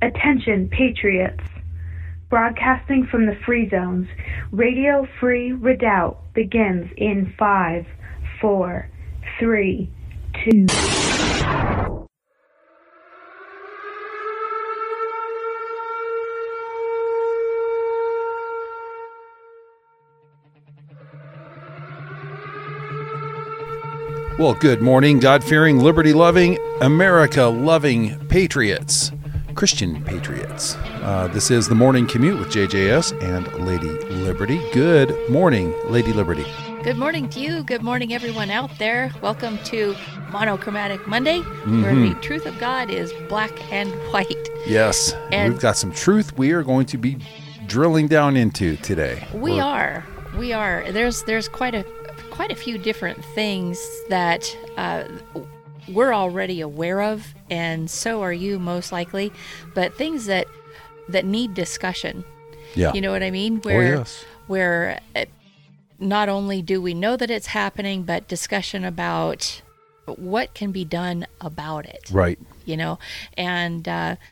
Attention, patriots. Broadcasting from the Free Zones, Radio Free Redoubt begins in 5, 4, 3, 2... Well, good morning, God-fearing, liberty-loving, America-loving patriots, Christian patriots. This is the Morning Commute with JJS and Lady Liberty. Good morning, Lady Liberty. Good morning to you. Good morning, everyone out there. Welcome to Monochromatic Monday, where the truth of God is black and white. Yes, and we've got some truth we are going to be drilling down into today. We are. There's quite a few different things that we're already aware of, and so are you most likely, but things that need discussion. Yeah. You know what I mean? Where not only do we know that it's happening, but discussion about what can be done about it. Right. You know, and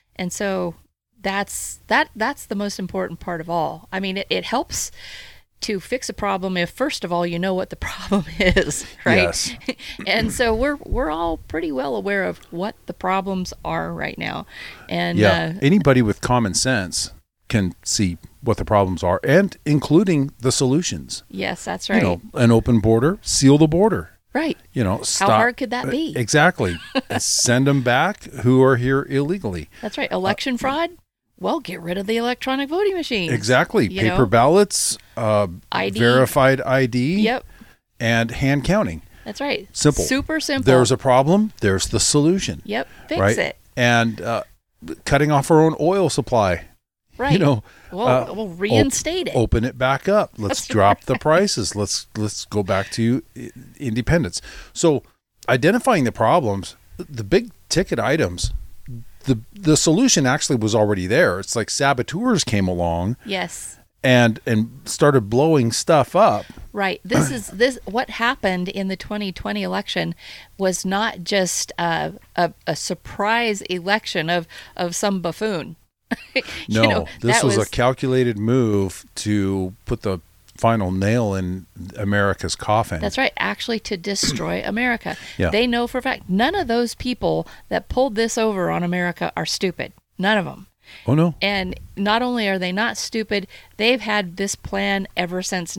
so that's the most important part of all. I mean, it helps to fix a problem if, first of all, you know what the problem is, right? Yes. And so we're all pretty well aware of what the problems are right now. And anybody with common sense can see what the problems are, and including the solutions. Yes, that's right. You know, an open border, seal the border. Right. You know, stop. How hard could that be? Exactly. Send them back who are here illegally. That's right. Election fraud? Well, get rid of the electronic voting machines. Exactly. Paper ballots, ID. Verified ID, yep, and hand counting. That's right. Simple. Super simple. There's a problem, there's the solution. Yep. Fix it. And cutting off our own oil supply. Right. You know, we'll reinstate it. Open it back up. Let's drop the prices. Let's go back to independence. So identifying the problems, the big ticket items, the solution actually was already there. It's like saboteurs came along. Yes. And started blowing stuff up. Right. This what happened in the 2020 election was not just a surprise election of some buffoon. No, this was a calculated move to put the final nail in America's coffin. That's right. Actually, to destroy America. Yeah. They know for a fact none of those people that pulled this over on America are stupid. None of them. Oh, no. And not only are they not stupid, they've had this plan ever since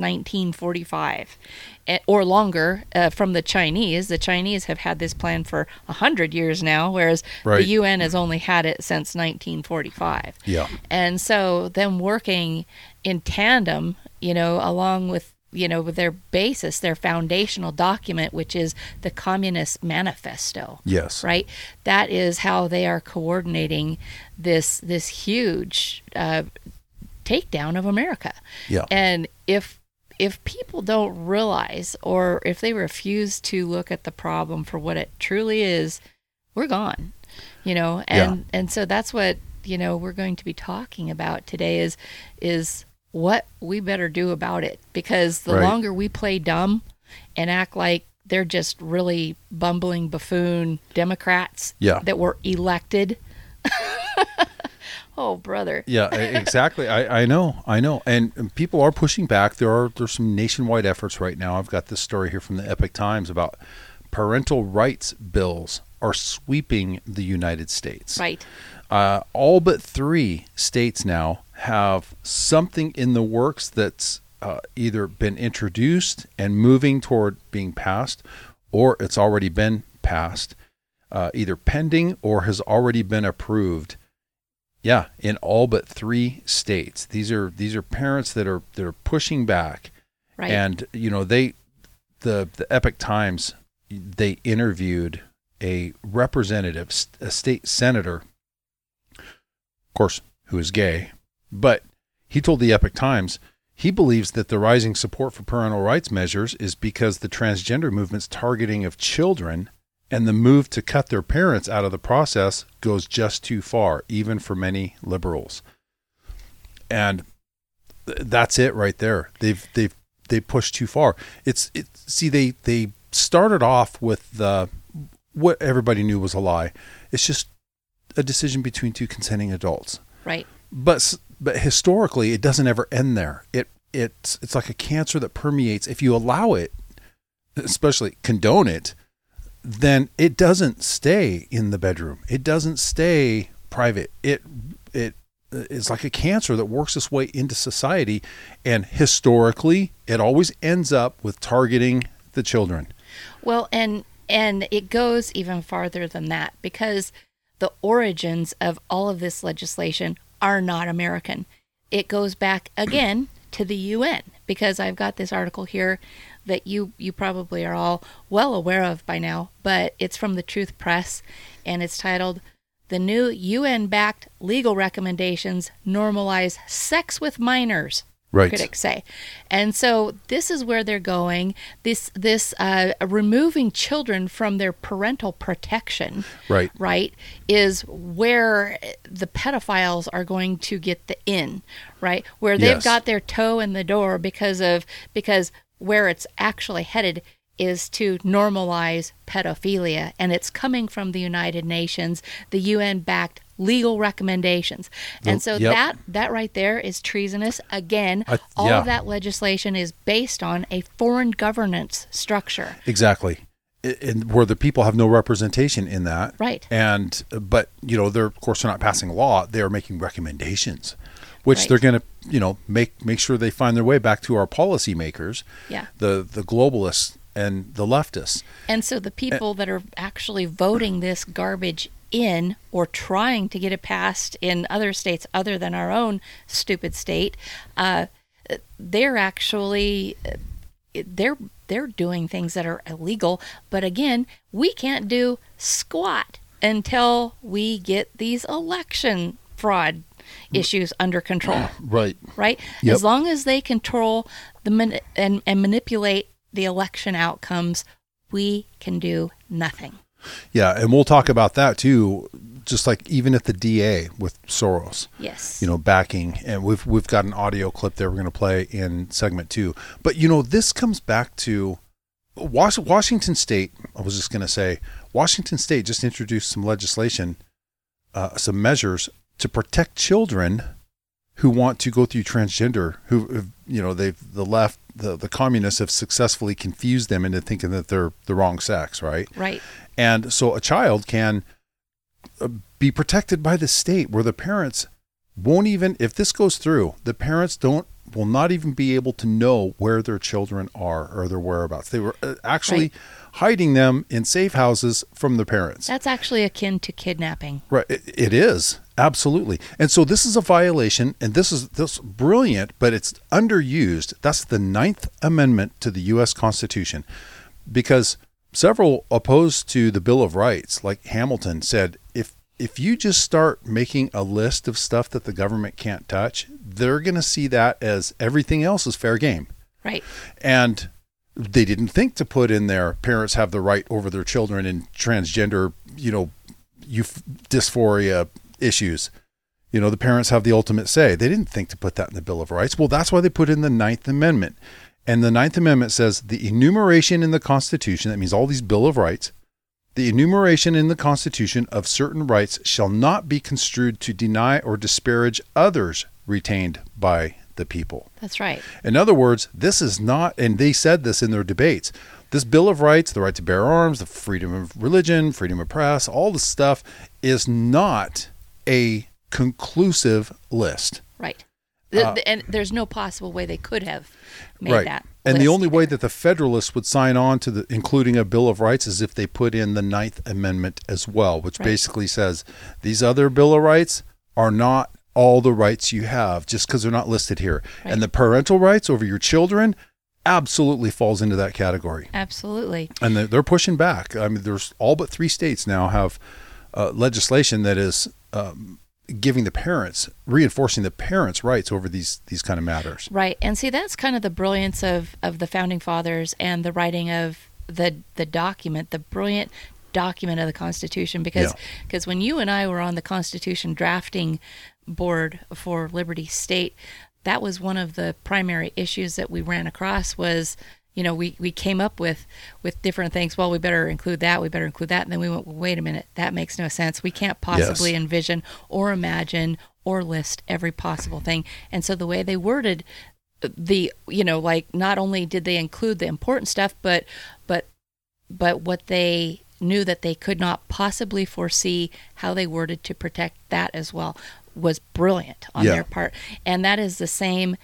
1945 or longer from the Chinese. The Chinese have had this plan for 100 years now, whereas the UN has only had it since 1945. Yeah. And so them working in tandem, you know, along with, you know, with their basis, their foundational document, which is the Communist Manifesto. Yes. Right? That is how they are coordinating this huge takedown of America. Yeah. And if people don't realize, or if they refuse to look at the problem for what it truly is, we're gone. You know, and so that's what, you know, we're going to be talking about today is what we better do about it, because the longer we play dumb and act like they're just really bumbling buffoon Democrats that were elected. Oh, brother. Yeah, exactly. I know. And people are pushing back. There's some nationwide efforts right now. I've got this story here from the Epoch Times about parental rights bills are sweeping the United States. Right. All but 3 states now have something in the works that's either been introduced and moving toward being passed, or it's already been passed, either pending or has already been approved. Yeah, in all but 3 states. These are parents that are pushing back. Right. And you know, the Epoch Times, they interviewed a representative, a state senator, of course, who is gay, but he told the Epoch Times he believes that the rising support for parental rights measures is because the transgender movement's targeting of children and the move to cut their parents out of the process goes just too far, even for many liberals. And that's it right there. They pushed too far. They started off with what everybody knew was a lie. It's just a decision between two consenting adults. Right. But historically, it doesn't ever end there. It's like a cancer that permeates. If you allow it, especially condone it, then it doesn't stay in the bedroom. It doesn't stay private. It's like a cancer that works its way into society, and historically, it always ends up with targeting the children. Well, and it goes even farther than that, because the origins of all of this legislation are not American. It goes back again to the UN, because I've got this article here that you probably are all well aware of by now, but it's from the Truth Press, and it's titled, "The New UN-Backed Legal Recommendations Normalize Sex with Minors," right, critics say. And so this is where they're going, this removing children from their parental protection, right, is where the pedophiles are going to get the in, right, where they've got their toe in the door, because where it's actually headed is to normalize pedophilia, and it's coming from the United Nations, the UN-backed legal recommendations. And so that right there is treasonous. Again, all of that legislation is based on a foreign governance structure. Exactly. And where the people have no representation in that. Right. But they're, of course, they're not passing law. They are making recommendations, which they're going to, make sure they find their way back to our policymakers, the globalists and the leftists. And so the people that are actually voting this garbage in, or trying to get it passed in other states other than our own stupid state, they're actually they're doing things that are illegal. But again, we can't do squat until we get these election fraud issues under control. Right. As long as they control and manipulate the election outcomes, we can do nothing. Yeah, and we'll talk about that too. Just like even at the DA with Soros, backing, and we've got an audio clip there we're going to play in segment 2. But this comes back to Washington State. I was just going to say, Washington State just introduced some legislation, some measures to protect children who want to go through transgender, who the left, the communists have successfully confused them into thinking that they're the wrong sex, right? Right. And so a child can be protected by the state, where the parents won't even, if this goes through, the parents will not even be able to know where their children are or their whereabouts. They were actually hiding them in safe houses from the parents. That's actually akin to kidnapping. Right. It is. Absolutely. And so this is a violation, and this is brilliant, but it's underused. That's the 9th Amendment to the U.S. Constitution, because several opposed to the Bill of Rights, like Hamilton, said, if you just start making a list of stuff that the government can't touch, they're going to see that as everything else is fair game. Right. And they didn't think to put in there, parents have the right over their children in transgender, dysphoria issues. The parents have the ultimate say. They didn't think to put that in the Bill of Rights. Well, that's why they put in the 9th Amendment. And the 9th Amendment says the enumeration in the Constitution, that means all these Bill of Rights, the enumeration in the Constitution of certain rights shall not be construed to deny or disparage others retained by the people. That's right. In other words, this is not, and they said this in their debates, this Bill of Rights, the right to bear arms, the freedom of religion, freedom of press, all this stuff is not a conclusive list. Right. And there's no possible way they could have made that. And the only way that the Federalists would sign on to including a Bill of Rights is if they put in the 9th Amendment as well, which basically says these other Bill of Rights are not all the rights you have just because they're not listed here. Right. And the parental rights over your children absolutely falls into that category. Absolutely. And they're pushing back. I mean, there's all but 3 states now have legislation that is giving the parents, reinforcing the parents' rights over these kind of matters. Right. And see, that's kind of the brilliance of the Founding Fathers and the writing of the document, the brilliant document of the Constitution, because when you and I were on the Constitution drafting board for Liberty State, that was one of the primary issues that we ran across was, we came up with different things. Well, we better include that. And then we went, well, wait a minute, that makes no sense. We can't possibly envision or imagine or list every possible thing. And so the way they worded not only did they include the important stuff, but what they knew that they could not possibly foresee, how they worded to protect that as well, was brilliant on their part. And that is the same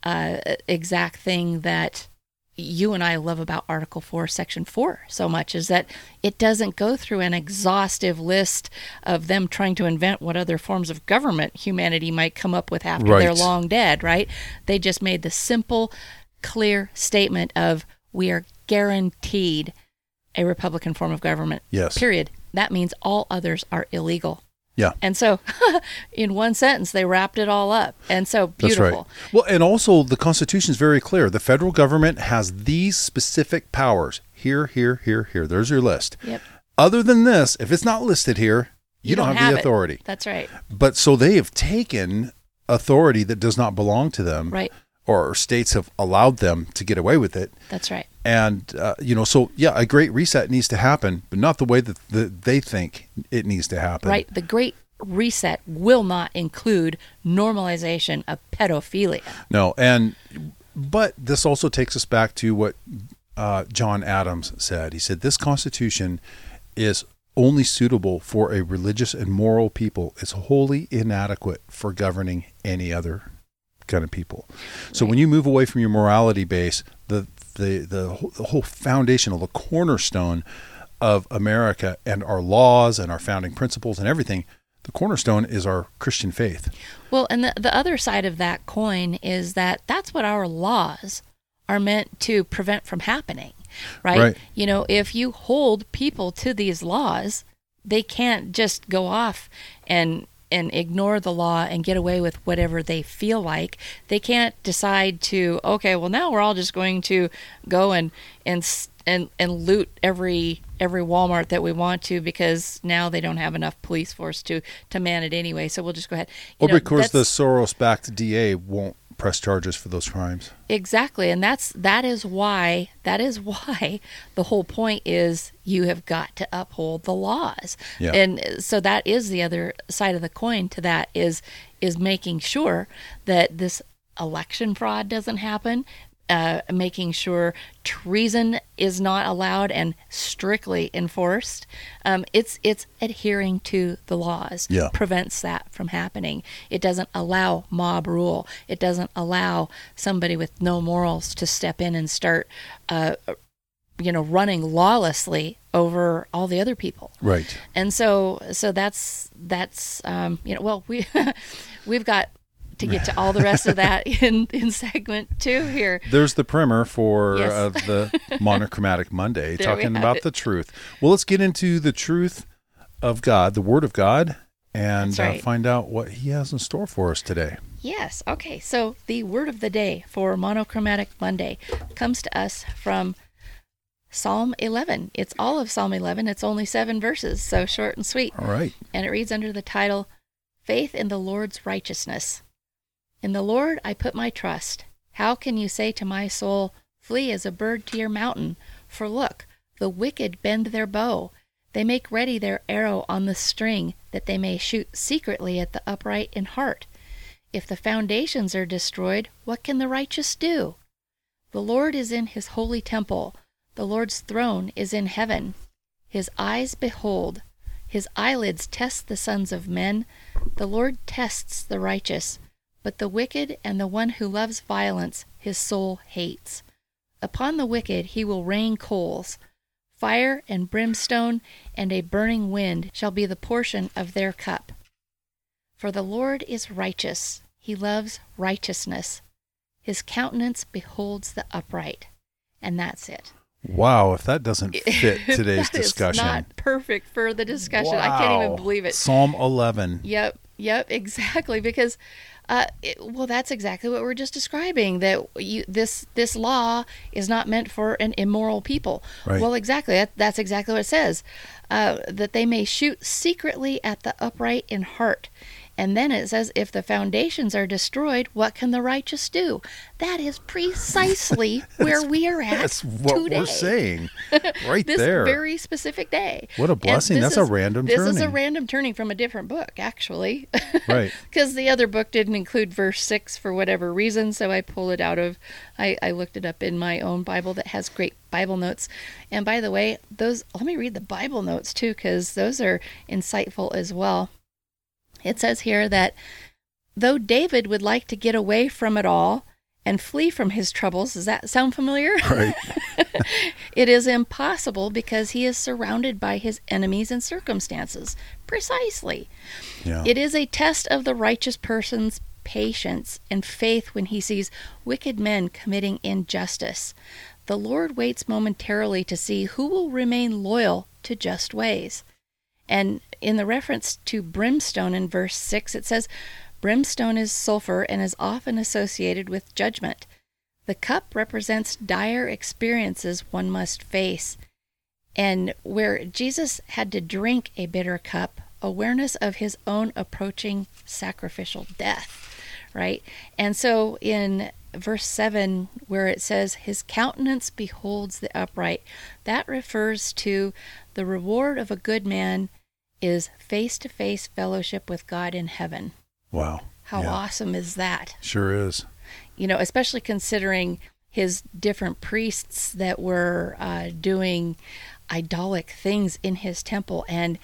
exact thing that you and I love about Article 4, Section 4 so much, is that it doesn't go through an exhaustive list of them trying to invent what other forms of government humanity might come up with after they're long dead, right? They just made the simple, clear statement of, we are guaranteed a Republican form of government, period. That means all others are illegal. Yeah. And so in one sentence, they wrapped it all up. And so beautiful. That's right. Well, and also the Constitution is very clear. The federal government has these specific powers. Here. There's your list. Yep. Other than this, if it's not listed here, you don't have the authority. It. That's right. But so they have taken authority that does not belong to them. Right. Or states have allowed them to get away with it. That's right. And, a great reset needs to happen, but not the way that they think it needs to happen. Right. The great reset will not include normalization of pedophilia. No. But this also takes us back to what John Adams said. He said, this Constitution is only suitable for a religious and moral people. It's wholly inadequate for governing any other kind of people. So when you move away from your morality base, the whole foundational, the cornerstone of America and our laws and our founding principles and everything, the cornerstone is our Christian faith. Well, and the other side of that coin is that that's what our laws are meant to prevent from happening, right? If you hold people to these laws, they can't just go off and ignore the law and get away with whatever they feel like. They can't decide to, okay, well, now we're all just going to go and loot every Walmart that we want to, because now they don't have enough police force to man it anyway. So we'll just go ahead. Because the Soros-backed DA won't press charges for those crimes. Exactly. And that is why the whole point is you have got to uphold the laws. Yeah. And so that is the other side of the coin to that, is making sure that this election fraud doesn't happen, making sure treason is not allowed and strictly enforced. It's adhering to the laws, prevents that from happening. It doesn't allow mob rule. It doesn't allow somebody with no morals to step in and start, running lawlessly over all the other people. Right. And so that's we've got to get to all the rest of that in segment 2 here. There's the primer for the Monochromatic Monday, talking about the truth. Well, let's get into the truth of God, the Word of God, and find out what He has in store for us today. Yes. Okay. So the word of the day for Monochromatic Monday comes to us from Psalm 11. It's all of Psalm 11. It's only 7 verses, so short and sweet. All right. And it reads under the title, Faith in the Lord's Righteousness. In the Lord I put my trust. How can you say to my soul, flee as a bird to your mountain? For look, the wicked bend their bow. They make ready their arrow on the string, that they may shoot secretly at the upright in heart. If the foundations are destroyed, what can the righteous do? The Lord is in his holy temple. The Lord's throne is in heaven. His eyes behold. His eyelids test the sons of men. The Lord tests the righteous. But the wicked and the one who loves violence, his soul hates. Upon the wicked he will rain coals. Fire and brimstone and a burning wind shall be the portion of their cup. For the Lord is righteous. He loves righteousness. His countenance beholds the upright. And that's it. Wow, if that doesn't fit today's discussion. It's not perfect for the discussion. Wow. I can't even believe it. Psalm 11. Yep, exactly. Because that's exactly what we're just describing, that this law is not meant for an immoral people. Right. Well, exactly. That's exactly what it says, that they may shoot secretly at the upright in heart. And then it says, if the foundations are destroyed, what can the righteous do? That is precisely where we are at That's what today. we're saying right This there. very specific day. What a blessing. That's a random turning. This is a random turning from a different book, actually. Right. Because the other book didn't include verse 6 for whatever reason, so I pulled it out of, I looked it up in my own Bible that has great Bible notes. And by the way, let me read the Bible notes too, because those are insightful as well. It says here that though David would like to get away from it all and flee from his troubles, does that sound familiar? Right. It is impossible because he is surrounded by his enemies and circumstances. Precisely. Yeah. It is a test of the righteous person's patience and faith when he sees wicked men committing injustice. The Lord waits momentarily to see who will remain loyal to just ways. And in the reference to brimstone in verse 6, it says, brimstone is sulfur and is often associated with judgment. The cup represents dire experiences one must face. And where Jesus had to drink a bitter cup, awareness of his own approaching sacrificial death, right? And so in verse 7, where it says, his countenance beholds the upright, that refers to the reward of a good man is face-to-face fellowship with God in heaven. Wow. How awesome is that? Sure is. You know, especially considering his different priests that were doing idolic things in his temple, and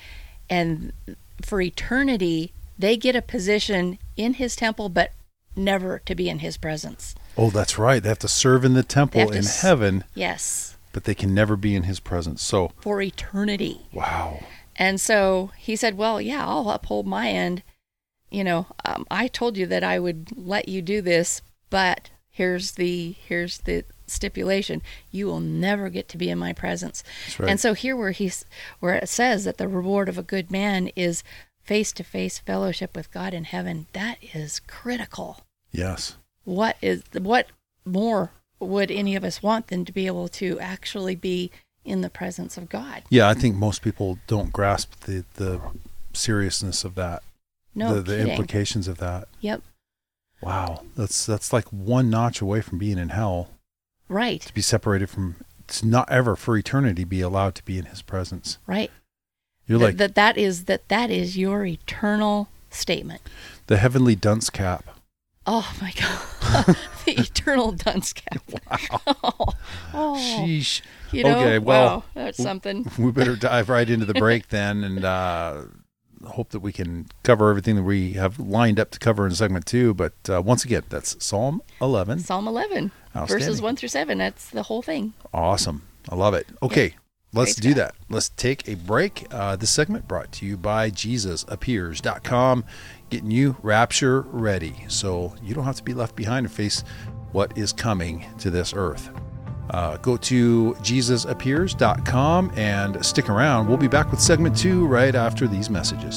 for eternity, they get a position in his temple, but never to be in his presence. Oh, that's right. They have to serve in the temple in heaven. Yes. But they can never be in his presence. So for eternity. Wow. And so he said, well, yeah, I'll uphold my end. You know, I told you that I would let you do this, but here's the stipulation: you will never get to be in my presence. That's right. And so here where it says that the reward of a good man is face-to-face fellowship with God in heaven, that is critical. Yes. What more would any of us want than to be able to actually be in the presence of God? Yeah, I think most people don't grasp the seriousness of that. No the implications of that. Yep. Wow. That's like one notch away from being in hell. Right. To be separated from, to not ever for eternity be allowed to be in his presence. Right. You're like that is your eternal statement. The heavenly dunce cap. Oh my God. The eternal dunce cap. Wow. Oh. Sheesh. You know, okay, well, wow, that's something. We better dive right into the break then, and hope that we can cover everything that we have lined up to cover in segment 2. But once again, that's Psalm 11. Psalm 11, verses 1 through 7. That's the whole thing. Awesome. I love it. Okay. Yeah. Let's do that. Let's take a break. This segment brought to you by JesusAppears.com, getting you rapture ready so you don't have to be left behind and face what is coming to this earth. Go to JesusAppears.com and stick around. We'll be back with segment 2 right after these messages.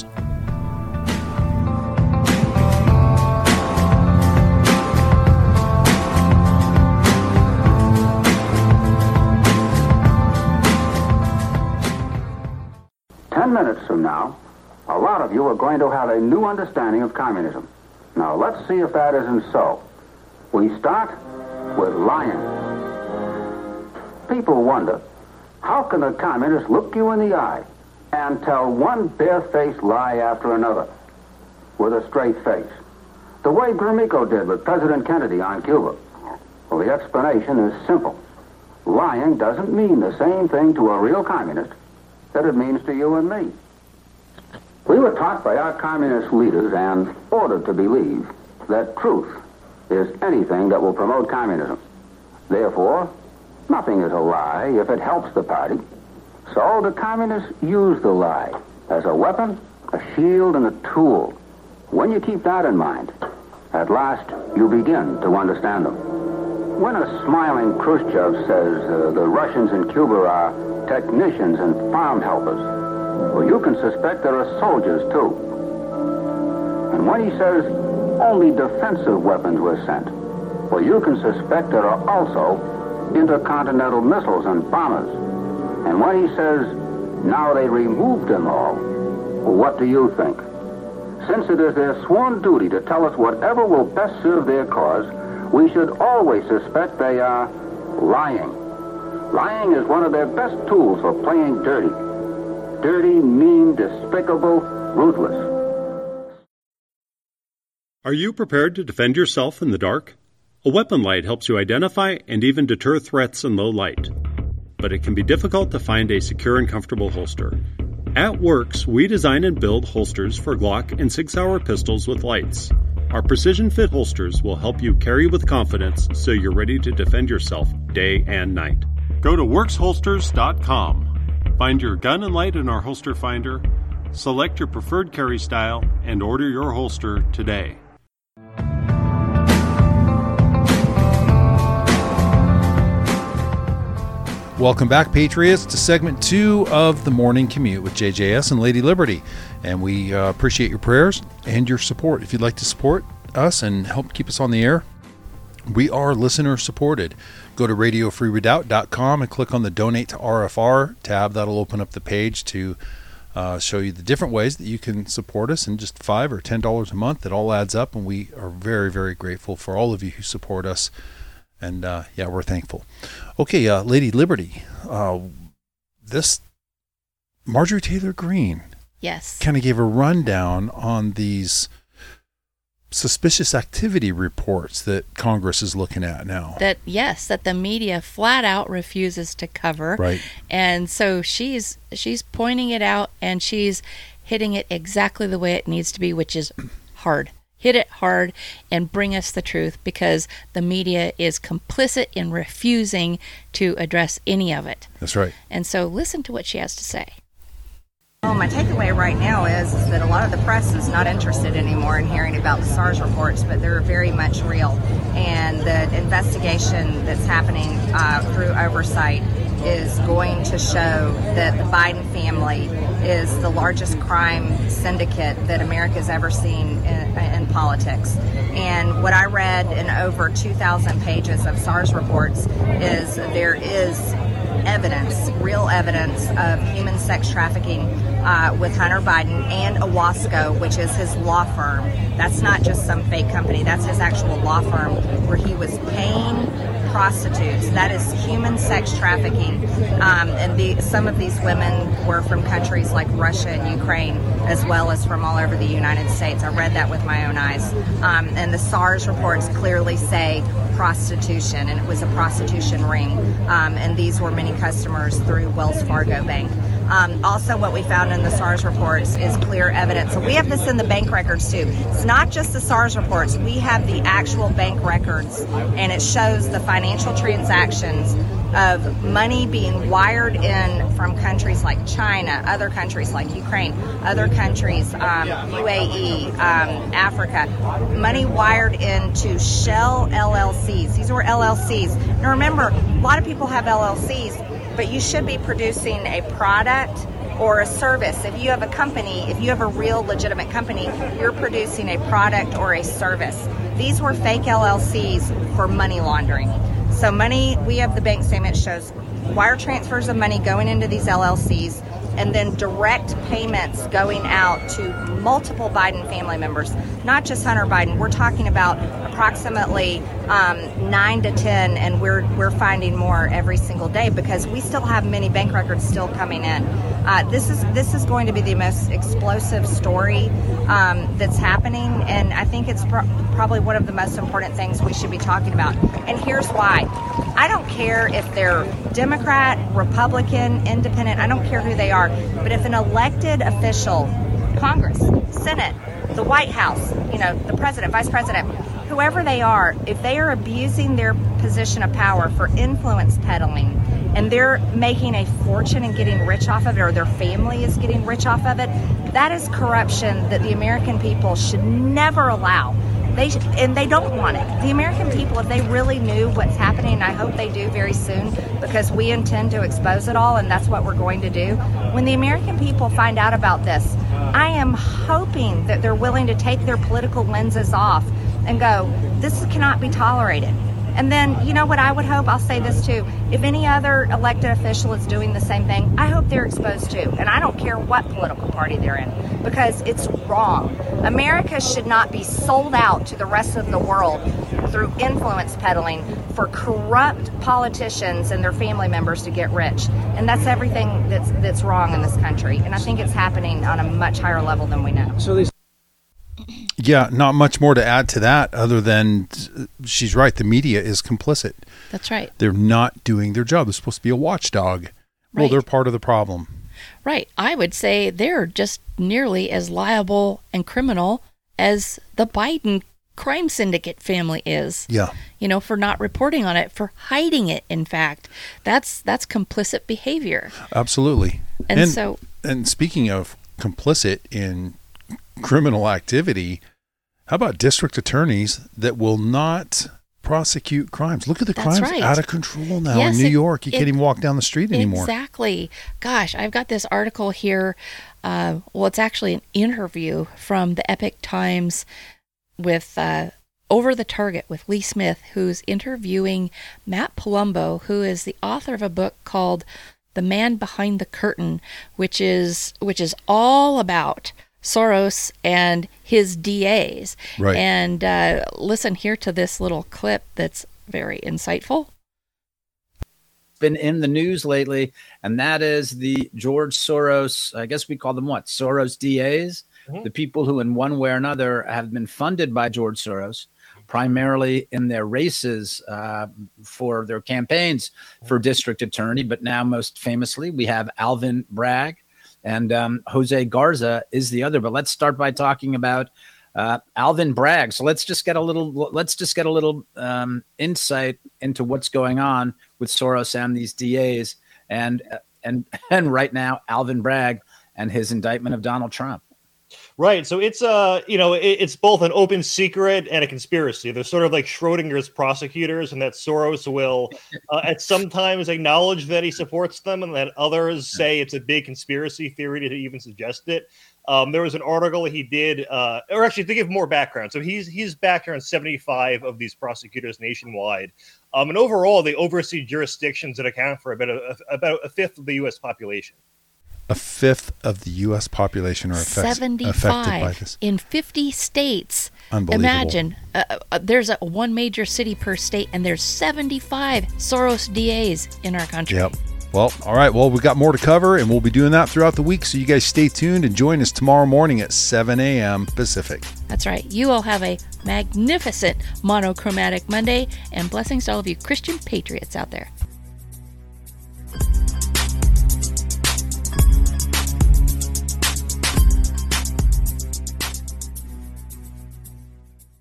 Minutes from now, a lot of you are going to have a new understanding of communism. Now, let's see if that isn't so. We start with lying. People wonder, how can the communists look you in the eye and tell one bare-faced lie after another with a straight face, the way Gromyko did with President Kennedy on Cuba? Well, the explanation is simple. Lying doesn't mean the same thing to a real communist that it means to you and me. We were taught by our communist leaders and ordered to believe that truth is anything that will promote communism. Therefore, nothing is a lie if it helps the party. So the communists use the lie as a weapon, a shield, and a tool. When you keep that in mind, at last you begin to understand them. When a smiling Khrushchev says the Russians in Cuba are technicians and farm helpers, well, you can suspect there are soldiers, too. And when he says only defensive weapons were sent, well, you can suspect there are also intercontinental missiles and bombers. And when he says now they removed them all, well, what do you think? Since it is their sworn duty to tell us whatever will best serve their cause, we should always suspect they are lying. Lying is one of their best tools for playing dirty. Dirty, mean, despicable, ruthless. Are you prepared to defend yourself in the dark? A weapon light helps you identify and even deter threats in low light. But it can be difficult to find a secure and comfortable holster. At Works, we design and build holsters for Glock and Sig Sauer pistols with lights. Our precision fit holsters will help you carry with confidence so you're ready to defend yourself day and night. Go to worksholsters.com. Find your gun and light in our holster finder, select your preferred carry style, and order your holster today. Welcome back, Patriots, to segment 2 of the Morning Commute with JJS and Lady Liberty. And we appreciate your prayers and your support. If you'd like to support us and help keep us on the air, we are listener supported. Go to radiofreeredoubt.com and click on the Donate to RFR tab. That'll open up the page to show you the different ways that you can support us, and just $5 or $10 a month. It all adds up, and we are very, very grateful for all of you who support us. And we're thankful. Okay, Lady Liberty, this Marjorie Taylor Greene, yes, kind of gave a rundown on these suspicious activity reports that Congress is looking at now. That the media flat out refuses to cover. Right. And so she's pointing it out, and she's hitting it exactly the way it needs to be, which is hard. Hit it hard and bring us the truth, because the media is complicit in refusing to address any of it. That's right. And so listen to what she has to say. Well, my takeaway right now is that a lot of the press is not interested anymore in hearing about the SARS reports, but they're very much real. And the investigation that's happening through oversight is going to show that the Biden family is the largest crime syndicate that America's ever seen in politics. And what I read in over 2,000 pages of SARS reports is there is evidence, real evidence of human sex trafficking with Hunter Biden and Owasco, which is his law firm. That's not just some fake company. That's his actual law firm where he was paying prostitutes. That is human sex trafficking. And some of these women were from countries like Russia and Ukraine, as well as from all over the United States. I read that with my own eyes. And the SARS reports clearly say prostitution, and it was a prostitution ring. And these were many customers through Wells Fargo Bank. Also, what we found in the SARS reports is clear evidence. So we have this in the bank records too. It's not just the SARS reports. We have the actual bank records, and it shows the financial transactions of money being wired in from countries like China, other countries like Ukraine, other countries, UAE, Africa, money wired into shell LLCs. These were LLCs. Now remember, a lot of people have LLCs, but you should be producing a product or a service. If you have a company, if you have a real legitimate company, you're producing a product or a service. These were fake LLCs for money laundering. So money, we have the bank statement shows wire transfers of money going into these LLCs, and then direct payments going out to multiple Biden family members, not just Hunter Biden. We're talking about approximately 9 to 10, and we're finding more every single day because we still have many bank records still coming in. This is going to be the most explosive story that's happening, and I think it's probably one of the most important things we should be talking about. And here's why. I don't care if they're Democrat, Republican, Independent, I don't care who they are, but if an elected official, Congress, Senate, the White House, the president, vice president, whoever they are, if they are abusing their position of power for influence peddling, and they're making a fortune and getting rich off of it, or their family is getting rich off of it, that is corruption that the American people should never allow. And they don't want it. The American people, if they really knew what's happening, and I hope they do very soon, because we intend to expose it all, and that's what we're going to do. When the American people find out about this, I am hoping that they're willing to take their political lenses off and go, this cannot be tolerated. And then, you know what I would hope? I'll say this too. If any other elected official is doing the same thing, I hope they're exposed too. And I don't care what political party they're in, because it's wrong. America should not be sold out to the rest of the world through influence peddling for corrupt politicians and their family members to get rich. And that's everything that's wrong in this country. And I think it's happening on a much higher level than we know. So these. Yeah, not much more to add to that other than she's right. The media is complicit. That's right. They're not doing their job. They're supposed to be a watchdog. Well, Right. they're part of the problem. Right. I would say they're just nearly as liable and criminal as the Biden crime syndicate family is. Yeah. You know, for not reporting on it, for hiding it. In fact, that's complicit behavior. Absolutely. And so- and speaking of complicit in criminal activity, how about district attorneys that will not prosecute crimes? Look at the That's crimes right. out of control now Yes, in New York. You can't even walk down the street anymore. Exactly. Gosh, I've got this article here. Well, it's actually an interview from the Epic Times with Over the Target with Lee Smith, who's interviewing Matt Palumbo, who is the author of a book called The Man Behind the Curtain, which is all about Soros and his DAs. Right. And listen here to this little clip that's very insightful. Been in the news lately, and that is the George Soros, I guess we call them what? Soros DAs? The people who in one way or another have been funded by George Soros, primarily in their races for their campaigns for district attorney. But now most famously, we have Alvin Bragg, and Jose Garza is the other. But let's start by talking about Alvin Bragg. So let's just get a little insight into what's going on with Soros and these DAs, and right now Alvin Bragg and his indictment of Donald Trump. Right. So it's it's both an open secret and a conspiracy. They're sort of like Schrodinger's prosecutors, and that Soros will at sometimes acknowledge that he supports them, and that others say it's a big conspiracy theory to even suggest it. There was an article he did, or actually to give more background. So he's backed around 75 of these prosecutors nationwide. And overall, they oversee jurisdictions that account for about a fifth of the U.S. population. A fifth of the U.S. population are affected by 75 this. in 50 states. Unbelievable. Imagine there's one major city per state, and there's 75 Soros DAs in our country. Yep. Well, all right. Well, we've got more to cover, and we'll be doing that throughout the week. So you guys stay tuned and join us tomorrow morning at 7 a.m. Pacific. That's right. You all have a magnificent monochromatic Monday, and blessings to all of you Christian patriots out there.